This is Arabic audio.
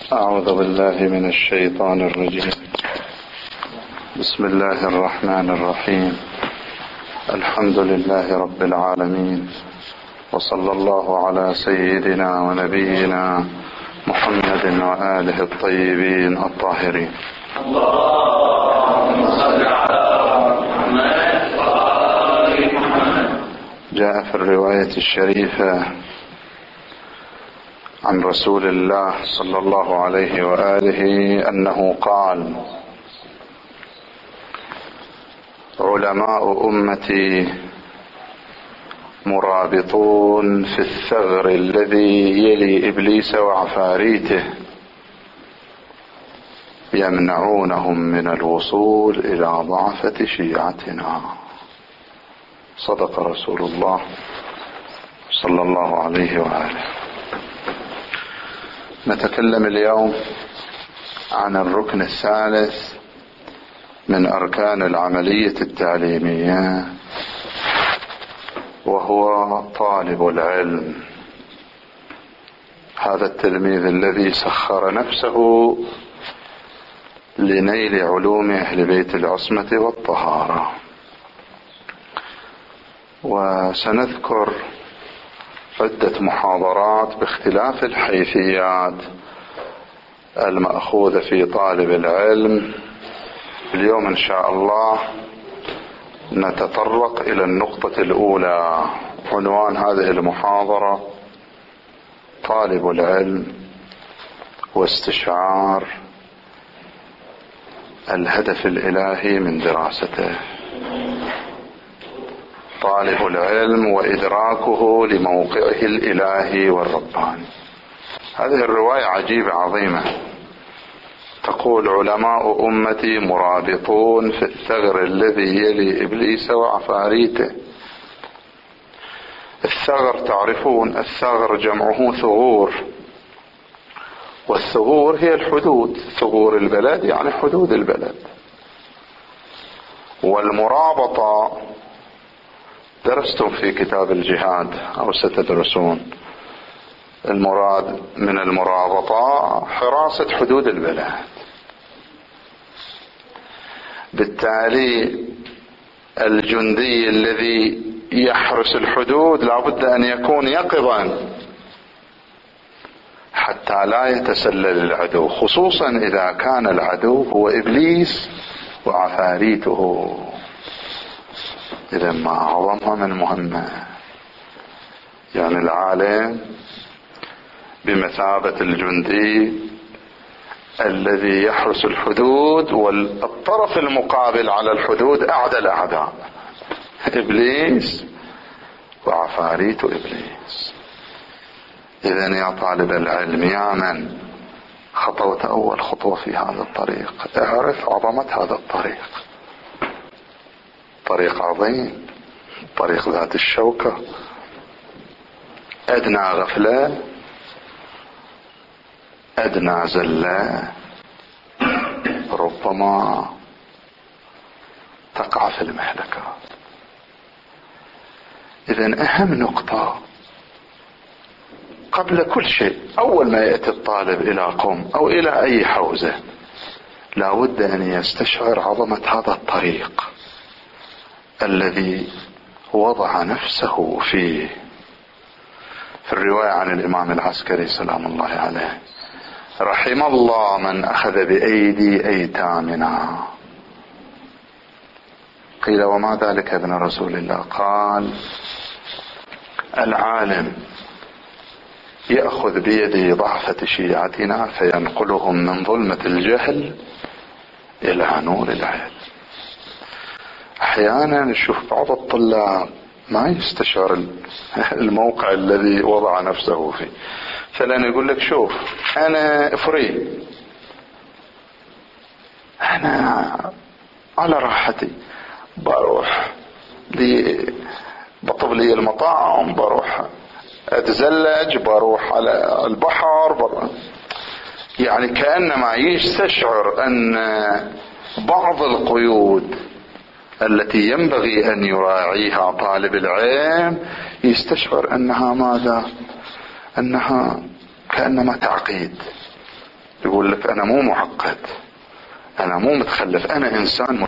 أعوذ بالله من الشيطان الرجيم. بسم الله الرحمن الرحيم. الحمد لله رب العالمين، وصلى الله على سيدنا ونبينا محمد وآله الطيبين الطاهرين. اللهم صل على محمد وآل محمد. جاء في الرواية الشريفة عن رسول الله صلى الله عليه وآله أنه قال: علماء أمتي مرابطون في الثغر الذي يلي إبليس وعفاريته، يمنعونهم من الوصول إلى ضعفة شيعتنا. صدق رسول الله صلى الله عليه وآله. نتكلم اليوم عن الركن الثالث من أركان العملية التعليمية، وهو طالب العلم. هذا التلميذ الذي سخر نفسه لنيل علوم أهل بيت العصمة والطهارة. وسنذكر عدة محاضرات باختلاف الحيثيات المأخوذة في طالب العلم. اليوم إن شاء الله نتطرق إلى النقطة الأولى. عنوان هذه المحاضرة: طالب العلم واستشعار الهدف الإلهي من دراسته. طالب العلم وإدراكه لموقعه الإلهي والرباني. هذه الرواية عجيبة عظيمة، تقول: علماء أمتي مرابطون في الثغر الذي يلي إبليس وعفاريته. الثغر تعرفون، الثغر جمعه ثغور، والثغور هي الحدود، ثغور البلد يعني حدود البلد. والمرابطة درستم في كتاب الجهاد أو ستدرسون. المراد من المرابطة حراسة حدود البلد. بالتالي الجندي الذي يحرس الحدود لا بد أن يكون يقظا حتى لا يتسلل العدو، خصوصا إذا كان العدو هو إبليس وعفاريته. إذا ما أعظمها من مهمة. يعني العالم بمثابة الجندي الذي يحرس الحدود، والطرف المقابل على الحدود أعدى الأعداء، إبليس وعفاريت إبليس. إذن يا طالب العلم، يا من خطوت أول خطوة في هذا الطريق، اعرف عظمة هذا الطريق. طريق عظيم، طريق ذات الشوكة. أدنى غفلة، أدنى زلة، ربما تقع في المهلكة. إذن أهم نقطة قبل كل شيء، أول ما يأتي الطالب إلى قوم أو إلى أي حوزة، لا بد أن يستشعر عظمة هذا الطريق الذي وضع نفسه فيه. في الرواية عن الإمام العسكري سلام الله عليه: رحم الله من أخذ بأيدي أيتامنا. قيل: وما ذلك ابن رسول الله؟ قال: العالم يأخذ بيد ضعفة شيعتنا فينقلهم من ظلمة الجهل إلى نور العلم. أحيانا نشوف بعض الطلاب ما يستشعر الموقع الذي وضع نفسه فيه. فلان يقول لك: شوف، أنا فري، أنا على راحتي، بروح بطب لي المطاعم، بروح أتزلج، بروح على البحر، يعني كأنما يستشعر أن بعض القيود التي ينبغي أن يراعيها طالب العلم يستشعر أنها ماذا؟ أنها كأنما تعقيد. يقول لك أنا مو معقد، أنا مو متخلف، أنا إنسان